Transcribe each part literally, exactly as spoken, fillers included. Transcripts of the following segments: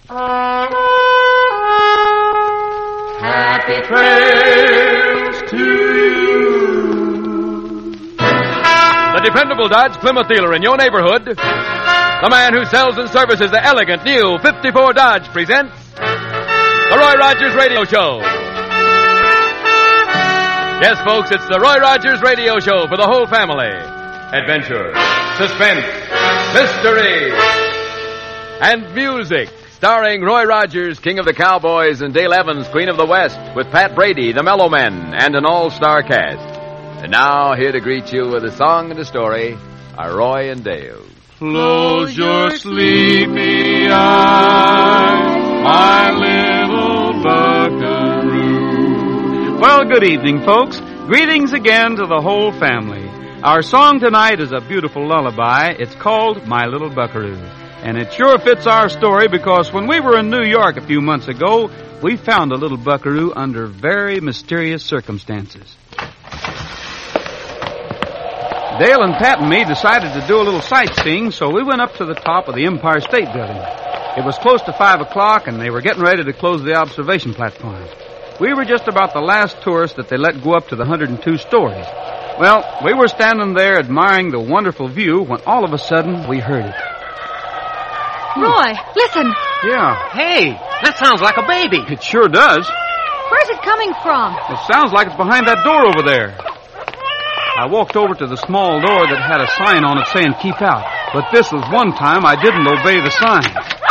Happy trails to you. The dependable Dodge Plymouth dealer in your neighborhood, the man who sells and services the elegant new fifty-four Dodge, presents the Roy Rogers Radio Show. Yes, folks, it's the Roy Rogers Radio Show for the whole family. Adventure, suspense, mystery, and music. Starring Roy Rogers, King of the Cowboys, and Dale Evans, Queen of the West, with Pat Brady, the Mellow Men, and an all-star cast. And now, here to greet you with a song and a story are Roy and Dale. Close your sleepy eyes, my little buckaroo. Well, good evening, folks. Greetings again to the whole family. Our song tonight is a beautiful lullaby. It's called My Little Buckaroo. And it sure fits our story because when we were in New York a few months ago, we found a little buckaroo under very mysterious circumstances. Dale and Pat and me decided to do a little sightseeing, so we went up to the top of the Empire State Building. It was close to five o'clock, and they were getting ready to close the observation platform. We were just about the last tourists that they let go up to the one hundred two stories. Well, we were standing there admiring the wonderful view when all of a sudden we heard it. Roy, listen. Yeah. Hey, that sounds like a baby. It sure does. Where's it coming from? It sounds like it's behind that door over there. I walked over to the small door that had a sign on it saying keep out. But this was one time I didn't obey the sign.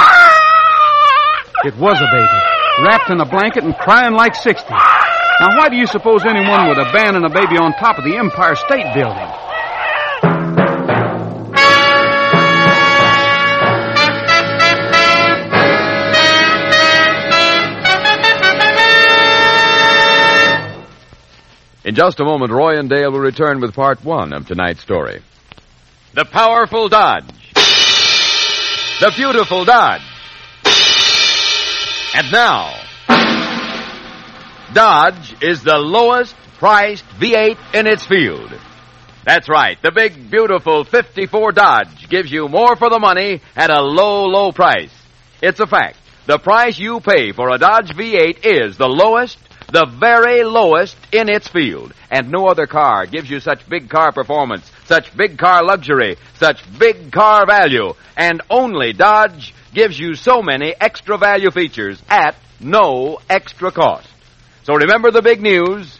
It was a baby, wrapped in a blanket and crying like sixty. Now, why do you suppose anyone would abandon a baby on top of the Empire State Building? In just a moment, Roy and Dale will return with part one of tonight's story. The powerful Dodge. The beautiful Dodge. And now, Dodge is the lowest priced V eight in its field. That's right, the big, beautiful fifty-four Dodge gives you more for the money at a low, low price. It's a fact. The price you pay for a Dodge V eight is the lowest, the very lowest in its field. And no other car gives you such big car performance, such big car luxury, such big car value. And only Dodge gives you so many extra value features at no extra cost. So remember the big news.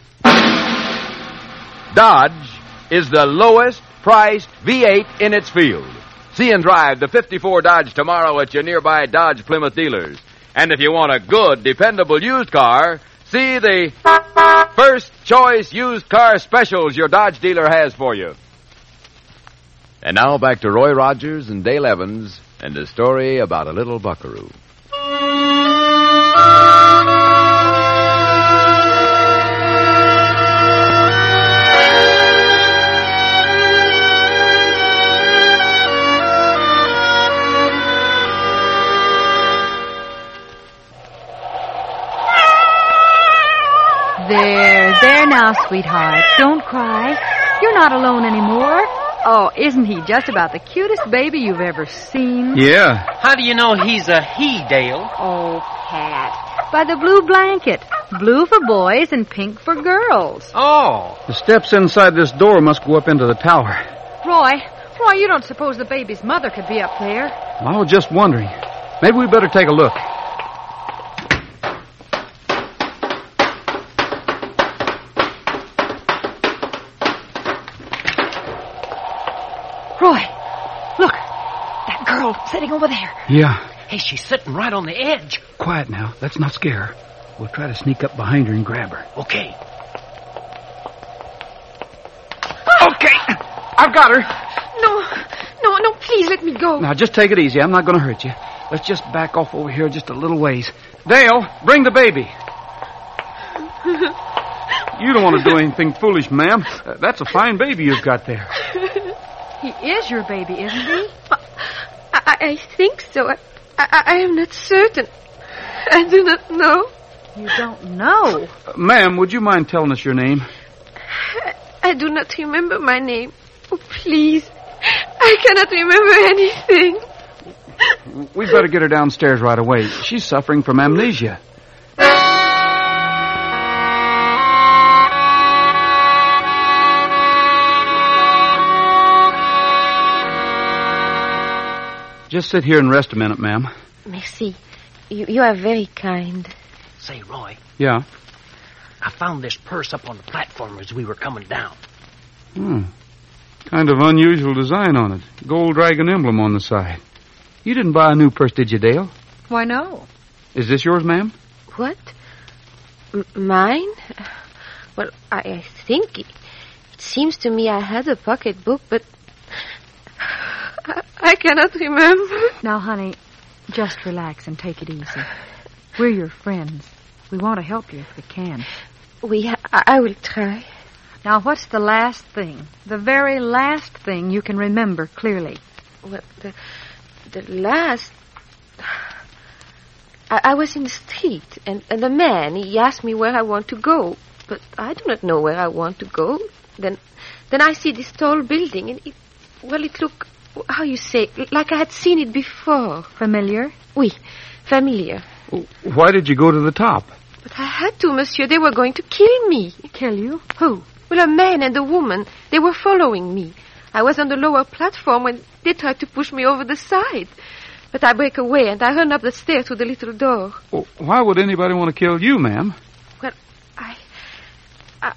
Dodge is the lowest priced V eight in its field. See and drive the fifty-four Dodge tomorrow at your nearby Dodge Plymouth dealers. And if you want a good, dependable used car, see the first choice used car specials your Dodge dealer has for you. And now back to Roy Rogers and Dale Evans and a story about a little buckaroo. There, there now, sweetheart. Don't cry. You're not alone anymore. Oh, isn't he just about the cutest baby you've ever seen? Yeah. How do you know he's a he, Dale? Oh, Pat. By the blue blanket. Blue for boys and pink for girls. Oh. The steps inside this door must go up into the tower. Roy, Roy, you don't suppose the baby's mother could be up there? I was just wondering. Maybe we better take a look. Roy, look. That girl sitting over there. Yeah. Hey, she's sitting right on the edge. Quiet now. Let's not scare her. We'll try to sneak up behind her and grab her. Okay. Okay. I've got her. No, no, no, please let me go. Now, just take it easy. I'm not going to hurt you. Let's just back off over here just a little ways. Dale, bring the baby. You don't want to do anything foolish, ma'am. Uh, that's a fine baby you've got there. He is your baby, isn't he? I, I think so. I, I, I am not certain. I do not know. You don't know? Uh, ma'am, would you mind telling us your name? I, I do not remember my name. Oh, please. I cannot remember anything. We'd better get her downstairs right away. She's suffering from amnesia. Just sit here and rest a minute, ma'am. Merci. You, you are very kind. Say, Roy, Yeah? I found this purse up on the platform as we were coming down. Hmm. Kind of unusual design on it. Gold dragon emblem on the side. You didn't buy a new purse, did you, Dale? Why, no. Is this yours, ma'am? What? M- mine? Well, I, I think it, it seems to me I had a pocketbook, but I, I cannot remember. Now, honey, just relax and take it easy. We're your friends. We want to help you if we can. We, ha- I will try. Now, what's the last thing, the very last thing you can remember clearly? Well, the, the last... I, I was in the street, and, and the man, he asked me where I want to go. But I do not know where I want to go. Then then I see this tall building, and it, well, it looked, how you say, like I had seen it before. Familiar? Oui, familiar. Why did you go to the top? But I had to, monsieur. They were going to kill me. Kill you? Who? Well, a man and a woman. They were following me. I was on the lower platform when they tried to push me over the side. But I break away, and I run up the stairs to the little door. Well, why would anybody want to kill you, ma'am? Well, I... I...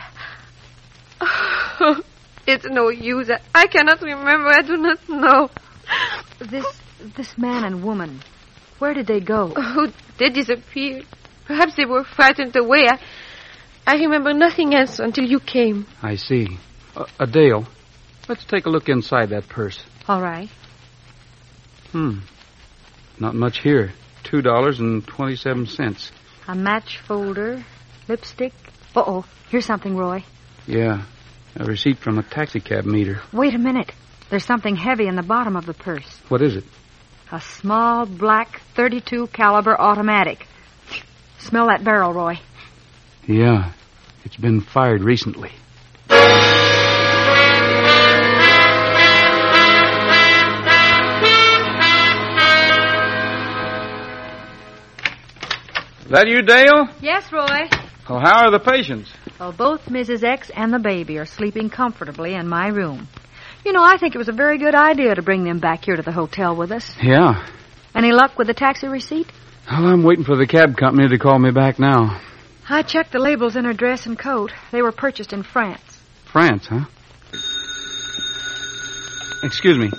I oh, it's no use. I, I cannot remember. I do not know. This this man and woman, where did they go? Oh, they disappeared. Perhaps they were frightened away. I, I remember nothing else until you came. I see. Uh, Adele, let's take a look inside that purse. All right. Hmm. Not much here. Two dollars and twenty-seven cents. A match folder, lipstick. Uh-oh. Here's something, Roy. Yeah. A receipt from a taxicab meter. Wait a minute. There's something heavy in the bottom of the purse. What is it? A small black thirty-two caliber automatic. Smell that barrel, Roy. Yeah. It's been fired recently. Is that you, Dale? Yes, Roy. Well, how are the patients? Well, both Missus X and the baby are sleeping comfortably in my room. You know, I think it was a very good idea to bring them back here to the hotel with us. Yeah. Any luck with the taxi receipt? Well, I'm waiting for the cab company to call me back now. I checked the labels in her dress and coat. They were purchased in France. France, huh? Excuse me.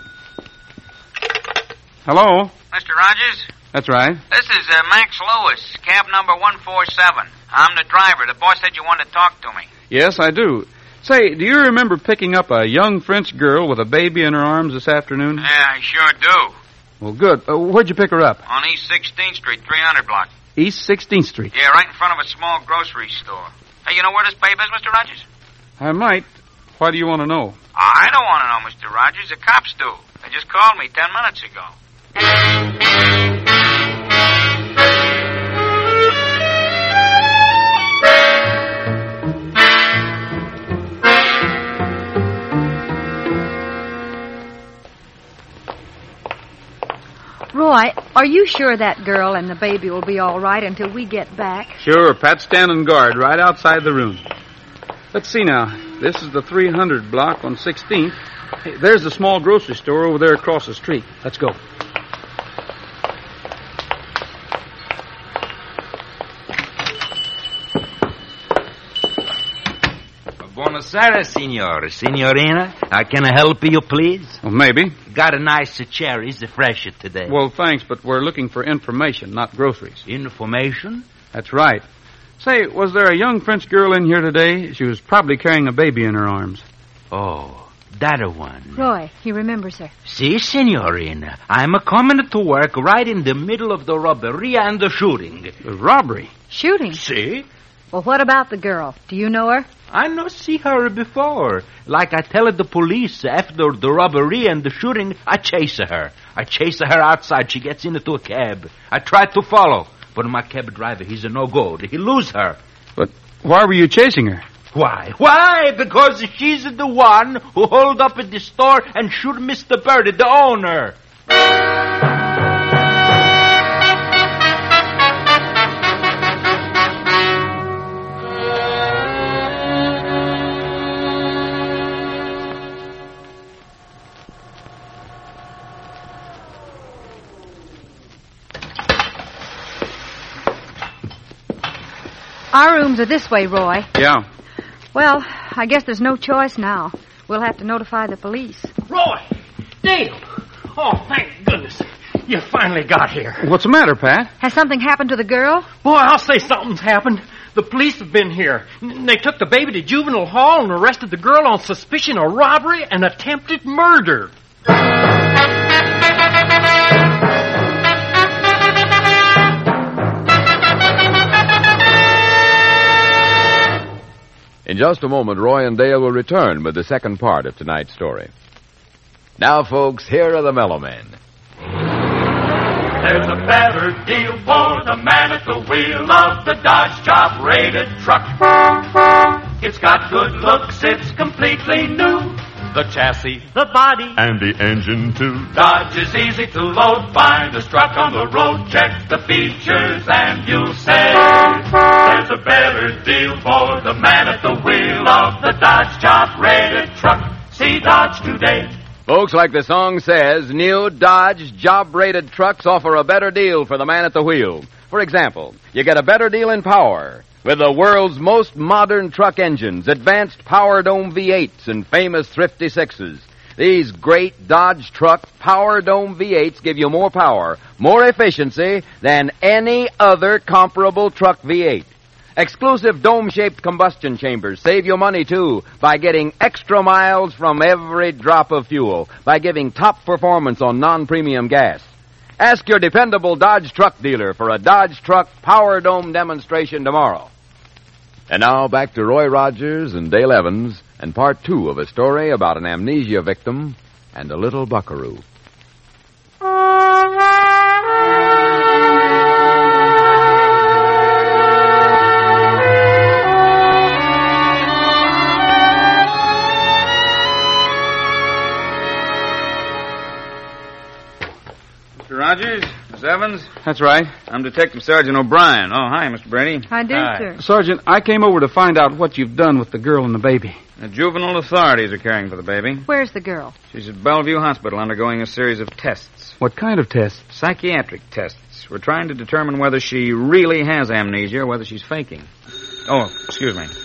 Hello? Mister Rogers? That's right. This is uh, Max Lewis, cab number one four seven. I'm the driver. The boss said you wanted to talk to me. Yes, I do. Say, do you remember picking up a young French girl with a baby in her arms this afternoon? Yeah, I sure do. Well, good. Uh, where'd you pick her up? On East sixteenth Street, three hundred block. East sixteenth Street. Yeah, right in front of a small grocery store. Hey, you know where this babe is, Mister Rogers? I might. Why do you want to know? I don't want to know, Mister Rogers. The cops do. They just called me ten minutes ago. Roy, are you sure that girl and the baby will be all right until we get back? Sure. Pat's standing guard right outside the room. Let's see now. This is the three hundred block on sixteenth. Hey, there's the small grocery store over there across the street. Let's go. Buonasera, signore. Signorina, uh, can I help you, please? Well, maybe. Got a nice uh, cherries, uh, fresh today. Well, thanks, but we're looking for information, not groceries. Information? That's right. Say, was there a young French girl in here today? She was probably carrying a baby in her arms. Oh, that a one. Roy, he remembers her. Si, signorina. I'm a coming to work right in the middle of the robbery and the shooting. The robbery? Shooting? See? Well, what about the girl? Do you know her? I no see her before. Like I tell the police, after the robbery and the shooting, I chase her. I chase her outside. She gets into a cab. I try to follow, but my cab driver, he's a no-good. He lose her. But why were you chasing her? Why? Why? Because she's the one who hold up at the store and shoot Mister Birdie, the owner. Our rooms are this way, Roy. Yeah. Well, I guess there's no choice now. We'll have to notify the police. Roy! Dale! Oh, thank goodness. You finally got here. What's the matter, Pat? Has something happened to the girl? Boy, I'll say something's happened. The police have been here. N- They took the baby to juvenile hall and arrested the girl on suspicion of robbery and attempted murder. In just a moment, Roy and Dale will return with the second part of tonight's story. Now, folks, here are the Mellow Men. There's a better deal for the man at the wheel of the Dodge top-rated truck. It's got good looks, it's completely new. The chassis, the body, and the engine, too. Dodge is easy to load. Find a truck on the road, check the features, and you'll say there's a better deal for the man at the wheel of the Dodge top-rated truck. See Dodge today. Folks, like the song says, new Dodge job-rated trucks offer a better deal for the man at the wheel. For example, you get a better deal in power with the world's most modern truck engines, advanced Power Dome V eights and famous Thrifty sixes. These great Dodge truck Power Dome V eights give you more power, more efficiency than any other comparable truck V eight. Exclusive dome-shaped combustion chambers save you money, too, by getting extra miles from every drop of fuel, by giving top performance on non-premium gas. Ask your dependable Dodge truck dealer for a Dodge truck Power Dome demonstration tomorrow. And now back to Roy Rogers and Dale Evans and part two of a story about an amnesia victim and a little buckaroo. Mister Rogers, Miss Evans. That's right. I'm Detective Sergeant O'Brien. Oh, hi, Mister Brady. I do, Hi. sir. Sergeant, I came over to find out what you've done with the girl and the baby. The juvenile authorities are caring for the baby. Where's the girl? She's at Bellevue Hospital undergoing a series of tests. What kind of tests? Psychiatric tests. We're trying to determine whether she really has amnesia or whether she's faking. Oh, excuse me.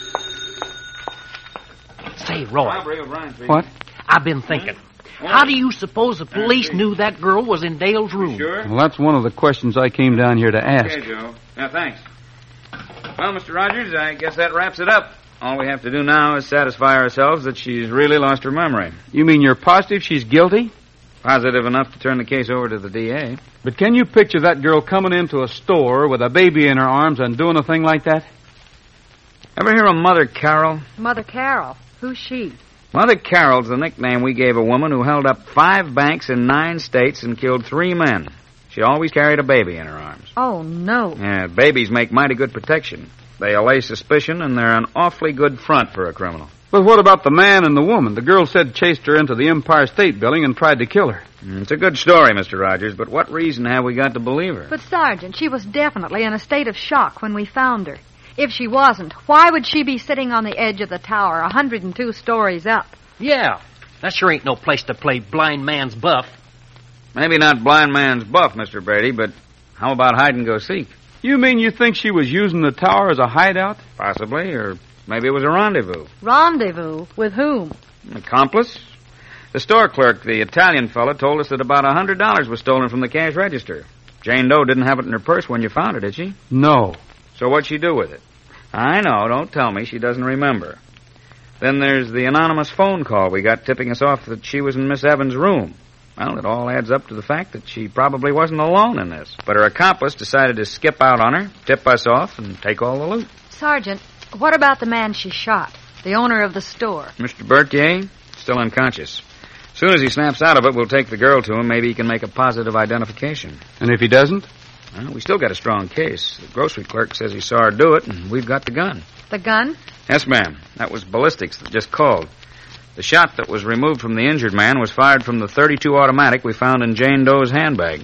Say, Roy, Aubrey O'Brien, please. What? I've been thinking. How do you suppose the police knew that girl was in Dale's room? Sure? Well, that's one of the questions I came down here to ask. Okay, Joe. Yeah, thanks. Well, Mister Rogers, I guess that wraps it up. All we have to do now is satisfy ourselves that she's really lost her memory. You mean you're positive she's guilty? Positive enough to turn the case over to the D A. But can you picture that girl coming into a store with a baby in her arms and doing a thing like that? Ever hear of Mother Carroll? Mother Carol. Who's she? Mother Carroll's the nickname we gave a woman who held up five banks in nine states and killed three men. She always carried a baby in her arms. Oh, no. Yeah, babies make mighty good protection. They allay suspicion, and they're an awfully good front for a criminal. But what about the man and the woman? The girl said chased her into the Empire State Building and tried to kill her. It's a good story, Mister Rogers, but what reason have we got to believe her? But, Sergeant, she was definitely in a state of shock when we found her. If she wasn't, why would she be sitting on the edge of the tower, a hundred and two stories up? Yeah, that sure ain't no place to play blind man's buff. Maybe not blind man's buff, Mister Brady, but how about hide and go seek? You mean you think she was using the tower as a hideout? Possibly, or maybe it was a rendezvous. Rendezvous? With whom? An accomplice? The store clerk, the Italian fella, told us that about a hundred dollars was stolen from the cash register. Jane Doe didn't have it in her purse when you found it, did she? No. So what'd she do with it? I know, don't tell me she doesn't remember. Then there's the anonymous phone call we got tipping us off that she was in Miss Evans' room. Well, it all adds up to the fact that she probably wasn't alone in this. But her accomplice decided to skip out on her, tip us off, and take all the loot. Sergeant, what about the man she shot, the owner of the store? Mister Berthier, still unconscious. As soon as he snaps out of it, we'll take the girl to him. Maybe he can make a positive identification. And if he doesn't? Well, we still got a strong case. The grocery clerk says he saw her do it, and we've got the gun. The gun? Yes, ma'am. That was ballistics that just called. The shot that was removed from the injured man was fired from the thirty-two automatic we found in Jane Doe's handbag.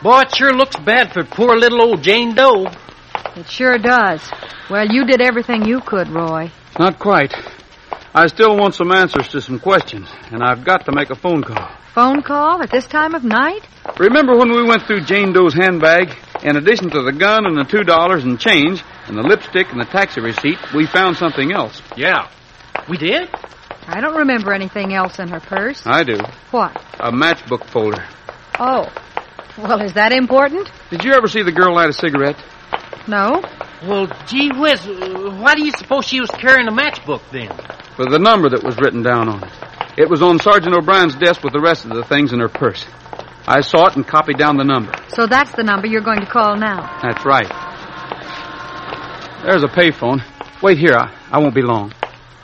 Boy, it sure looks bad for poor little old Jane Doe. It sure does. Well, you did everything you could, Roy. Not quite. I still want some answers to some questions, and I've got to make a phone call. Phone call at this time of night? Remember when we went through Jane Doe's handbag? In addition to the gun and the two dollars and change, and the lipstick and the taxi receipt, we found something else. Yeah. We did? I don't remember anything else in her purse. I do. What? A matchbook folder. Oh. Well, is that important? Did you ever see the girl light a cigarette? No. Well, gee whiz, why do you suppose she was carrying a matchbook then? For the number that was written down on it. It was on Sergeant O'Brien's desk with the rest of the things in her purse. I saw it and copied down the number. So that's the number you're going to call now? That's right. There's a payphone. Wait here. I, I won't be long.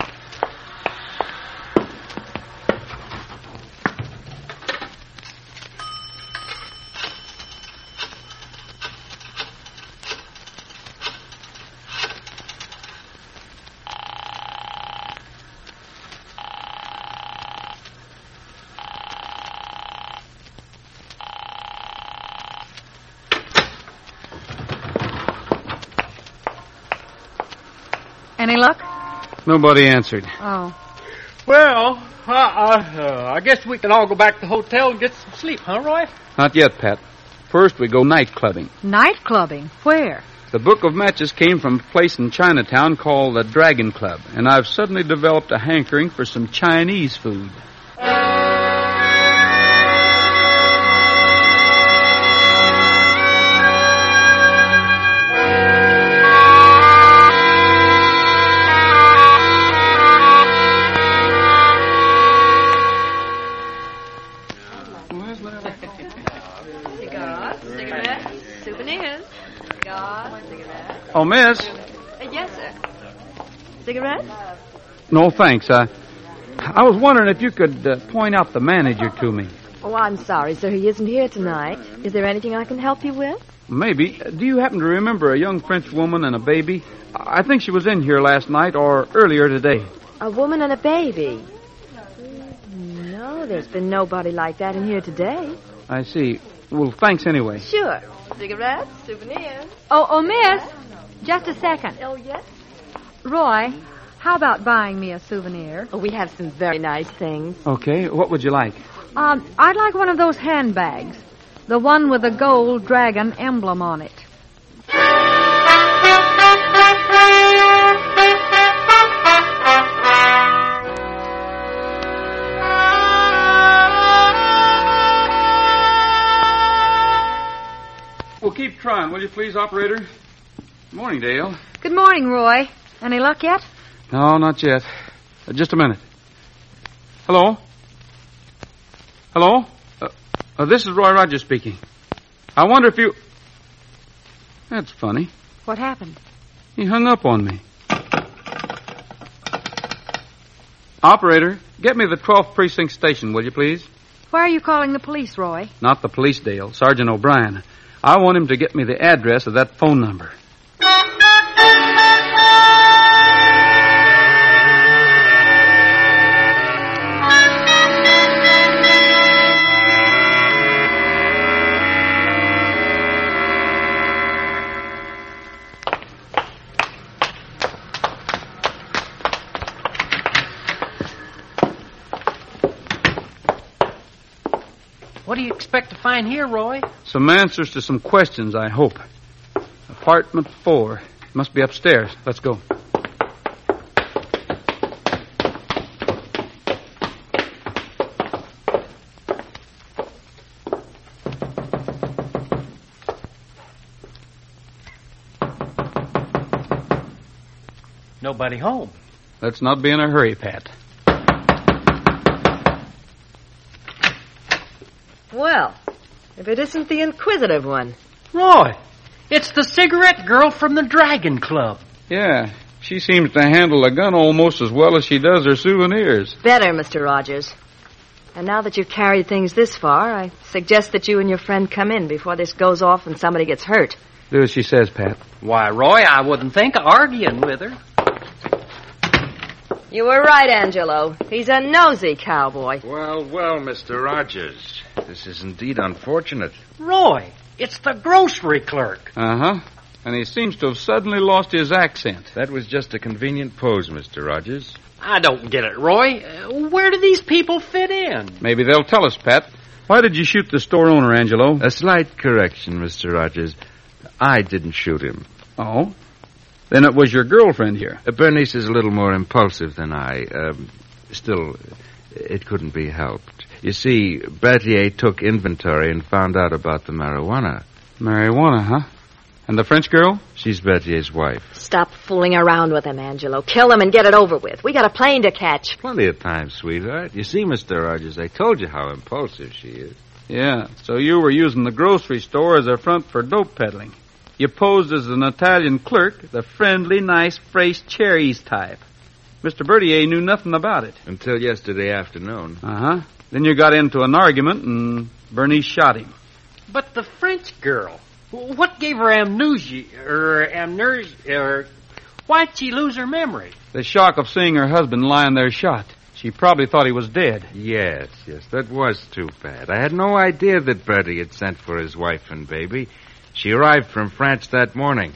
Any luck? Nobody answered. Oh. Well, uh, uh, I guess we can all go back to the hotel and get some sleep, huh, Roy? Not yet, Pat. First, we go night clubbing. Night clubbing? Where? The book of matches came from a place in Chinatown called the Dragon Club, and I've suddenly developed a hankering for some Chinese food. Oh, miss? Uh, yes, sir. Cigarette? No, thanks. I, I was wondering if you could uh, point out the manager to me. Oh, I'm sorry, sir. He isn't here tonight. Is there anything I can help you with? Maybe. Do you happen to remember a young French woman and a baby? I think she was in here last night or earlier today. A woman and a baby? No, there's been nobody like that in here today. I see. Well, thanks anyway. Sure. Cigarettes, souvenirs. Oh, oh, miss. Just a second. Oh, yes? Roy, how about buying me a souvenir? Oh, we have some very nice things. Okay. What would you like? Um, I'd like one of those handbags. The one with the gold dragon emblem on it. Well, keep trying, will you please, operator? Morning, Dale. Good morning, Roy. Any luck yet? No, not yet. Uh, just a minute. Hello? Hello? Uh, uh, this is Roy Rogers speaking. I wonder if you... That's funny. What happened? He hung up on me. Operator, get me the twelfth Precinct Station, will you please? Why are you calling the police, Roy? Not the police, Dale. Sergeant O'Brien. I want him to get me the address of that phone number. What do you expect to find here, Roy? Some answers to some questions, I hope. Apartment four. Must be upstairs. Let's go. Nobody home. Let's not be in a hurry, Pat. Well, if it isn't the inquisitive one. Roy, it's the cigarette girl from the Dragon Club. Yeah, she seems to handle a gun almost as well as she does her souvenirs. Better, Mister Rogers. And now that you've carried things this far, I suggest that you and your friend come in before this goes off and somebody gets hurt. Do as she says, Pat. Why, Roy, I wouldn't think of arguing with her. You were right, Angelo. He's a nosy cowboy. Well, well, Mister Rogers. This is indeed unfortunate. Roy, It's the grocery clerk. Uh-huh. And he seems to have suddenly lost his accent. That was just a convenient pose, Mister Rogers. I don't get it, Roy. Uh, where do these people fit in? Maybe they'll tell us, Pat. Why did you shoot the store owner, Angelo? A slight correction, Mister Rogers. I didn't shoot him. Oh? Then it was your girlfriend here. Uh, Bernice is a little more impulsive than I. Um, still, it couldn't be helped. You see, Berthier took inventory and found out about the marijuana. Marijuana, huh? And the French girl? She's Berthier's wife. Stop fooling around with him, Angelo. Kill him and get it over with. We got a plane to catch. Plenty of time, sweetheart. You see, Mister Rogers, I told you how impulsive she is. Yeah, so you were using the grocery store as a front for dope peddling. You posed as an Italian clerk, the friendly, nice, fresh cherries type. Mister Berthier knew nothing about it. Until yesterday afternoon. Uh-huh. Then you got into an argument, and Bernice shot him. But the French girl, what gave her amnesia, or amnesia, or why'd she lose her memory? The shock of seeing her husband lying there shot. She probably thought he was dead. Yes, yes, that was too bad. I had no idea that Bertie had sent for his wife and baby. She arrived from France that morning.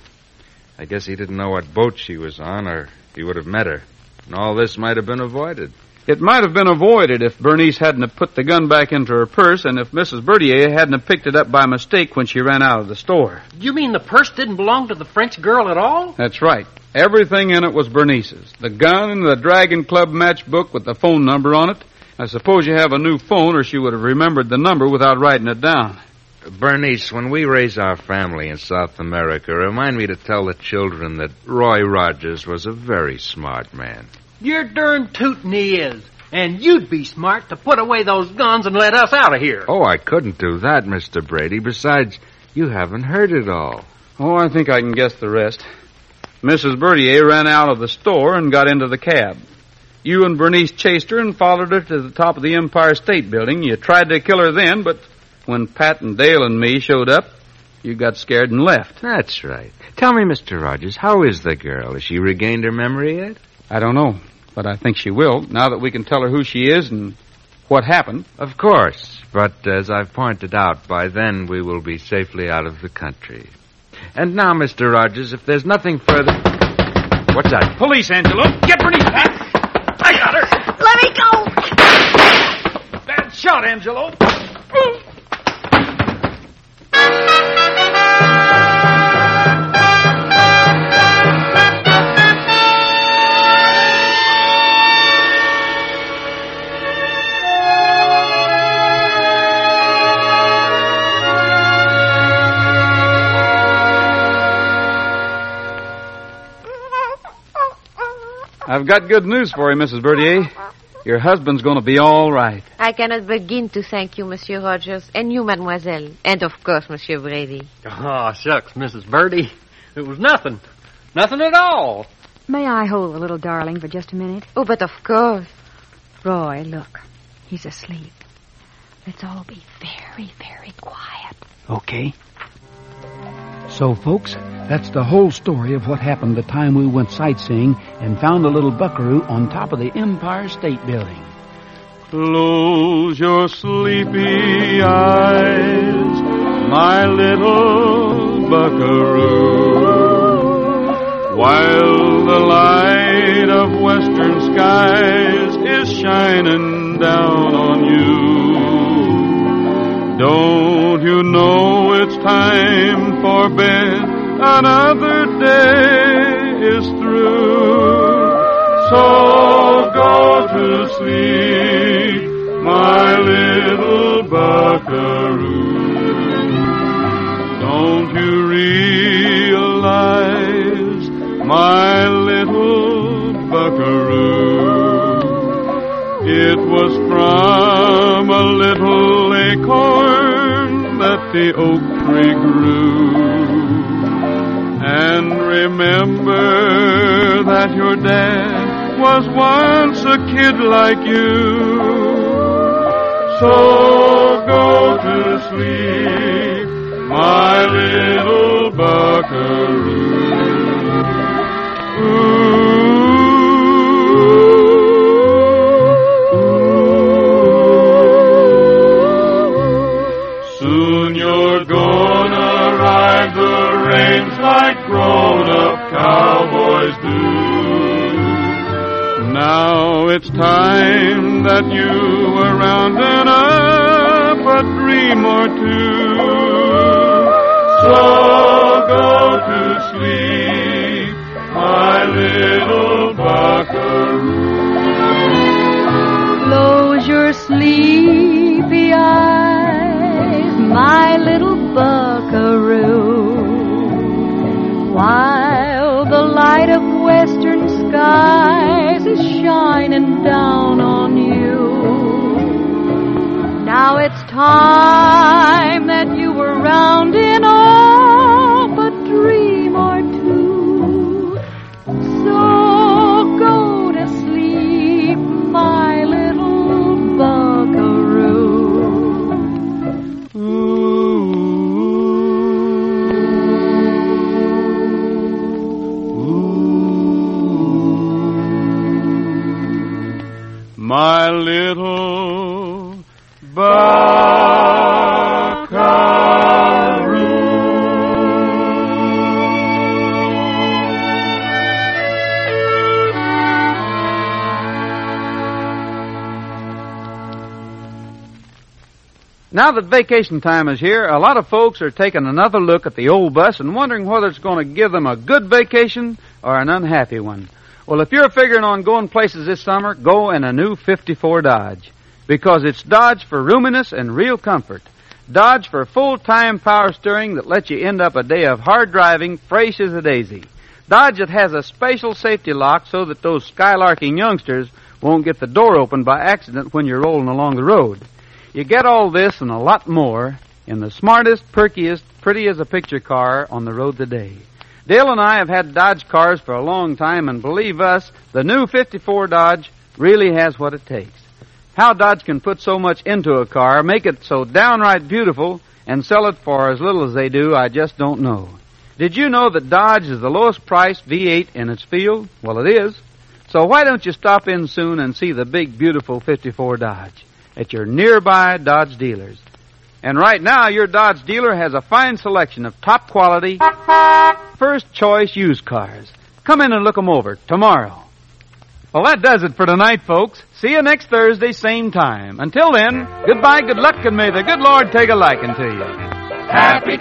I guess he didn't know what boat she was on, or he would have met her. And all this might have been avoided. It might have been avoided if Bernice hadn't have put the gun back into her purse and if Missus Berthier hadn't have picked it up by mistake when she ran out of the store. You mean the purse didn't belong to the French girl at all? That's right. Everything in it was Bernice's. The gun and the Dragon Club matchbook with the phone number on it. I suppose you have a new phone or she would have remembered the number without writing it down. Bernice, when we raise our family in South America, remind me to tell the children that Roy Rogers was a very smart man. You're darn tootin' he is. And you'd be smart to put away those guns and let us out of here. Oh, I couldn't do that, Mister Brady. Besides, you haven't heard it all. Oh, I think I can guess the rest. Missus Berthier ran out of the store and got into the cab. You and Bernice chased her and followed her to the top of the Empire State Building. You tried to kill her then, but when Pat and Dale and me showed up, you got scared and left. That's right. Tell me, Mister Rogers, how is the girl? Has she regained her memory yet? I don't know. But I think she will, now that we can tell her who she is and what happened. Of course. But as I've pointed out, by then we will be safely out of the country. And now, Mister Rogers, if there's nothing further... What's that? Police, Angelo. Get Bernice, Pat. I got her. Let me go. Bad shot, Angelo. I've got good news for you, Missus Berthier. Your husband's going to be all right. I cannot begin to thank you, Monsieur Rogers, and you, Mademoiselle, and of course, Monsieur Brady. Oh, shucks, Missus Bertie. It was nothing. Nothing at all. May I hold the little darling for just a minute? Oh, but of course. Roy, look. He's asleep. Let's all be very, very quiet. Okay. So, folks, that's the whole story of what happened the time we went sightseeing and found the little buckaroo on top of the Empire State Building. Close your sleepy eyes, my little buckaroo, while the light of western skies is shining down on you. Don't you know it's time for bed? Another day is through. So go to sleep, my little buckaroo. Don't you realize, my little buckaroo, it was from a little acorn that the oak tree grew. And remember that your dad was once a kid like you. So go to sleep, my little buckaroo. Ooh. Soon you're gonna it's time that you were rounding up a dream or two. So go to sleep, my little buckaroo. Close your sleepy eyes, my little buckaroo, while the light of western skies is shining down on you. Now it's time that you were rounding up a dream or two. So go to sleep, my little buckaroo. My little buckaroo. Now that vacation time is here, a lot of folks are taking another look at the old bus and wondering whether it's going to give them a good vacation or an unhappy one. Well, if you're figuring on going places this summer, go in a new fifty-four Dodge. Because it's Dodge for roominess and real comfort. Dodge for full-time power steering that lets you end up a day of hard driving fresh as a daisy. Dodge that has a special safety lock so that those skylarking youngsters won't get the door open by accident when you're rolling along the road. You get all this and a lot more in the smartest, perkiest, pretty-as-a-picture car on the road today. Dale and I have had Dodge cars for a long time, and believe us, the new fifty-four Dodge really has what it takes. How Dodge can put so much into a car, make it so downright beautiful, and sell it for as little as they do, I just don't know. Did you know that Dodge is the lowest priced V eight in its field? Well, it is. So why don't you stop in soon and see the big, beautiful fifty-four Dodge at your nearby Dodge dealers? And right now, your Dodge dealer has a fine selection of top quality, first choice used cars. Come in and look them over tomorrow. Well, that does it for tonight, folks. See you next Thursday, same time. Until then, goodbye, good luck, and may the good Lord take a liking to you. Happy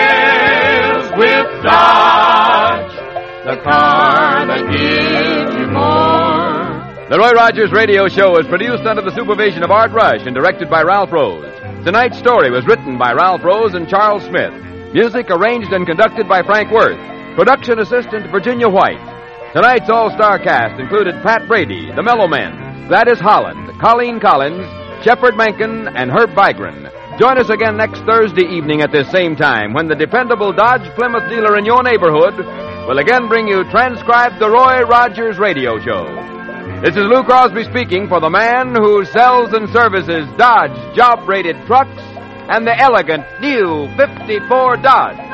trails with Dodge, the car that gives you more. The Roy Rogers Radio Show is produced under the supervision of Art Rush and directed by Ralph Rose. Tonight's story was written by Ralph Rose and Charles Smith. Music arranged and conducted by Frank Worth. Production assistant Virginia White. Tonight's all-star cast included Pat Brady, the Mellow Men, Gladys Holland, Colleen Collins, Shepard Menken, and Herb Vigran. Join us again next Thursday evening at this same time when the dependable Dodge Plymouth dealer in your neighborhood will again bring you transcribed the Roy Rogers Radio Show. This is Lou Crosby speaking for the man who sells and services Dodge job-rated trucks and the elegant new fifty-four Dodge.